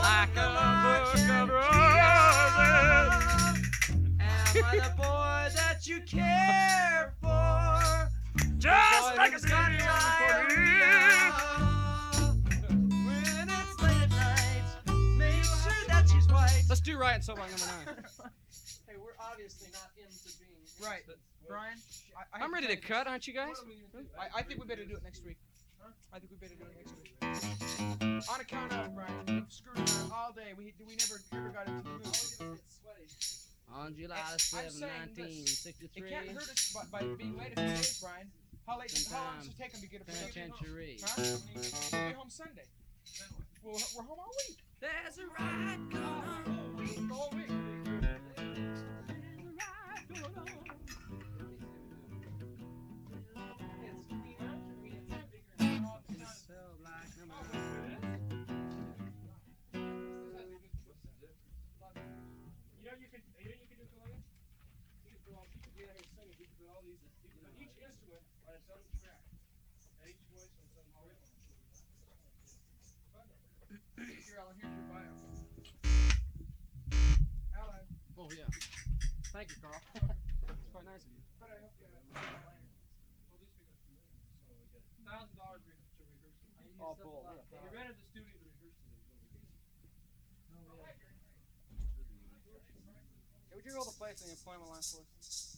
like a book of roses. Am I the boy that you care for? Just like a diarrhea. When it's late at night, make sure that she's white. Let's do Riot Song number 9. Hey, we're obviously not into being Right. Brian, I I'm ready to cut, aren't you guys? I think we better do it next week. Huh? I think we better do it next week. On account of, Brian, we've screwed around all day. We never got into the movie. It's sweaty. On July I'm 7, saying this. 1963. It can't hurt us by being late a few days, Brian. How long does it take them to get a Penitentiary. Huh? We'll be home Sunday. We're home all week. There's a ride going on. All week. Here, Alan, here's your bio. Alan. Oh, yeah. Thank you, Carl. It's quite nice of you. But I hope you $1,000 to rehearse it. Oh, bull. We rented the studio to rehearse today. Hey, would you hold the place in the employment line for us?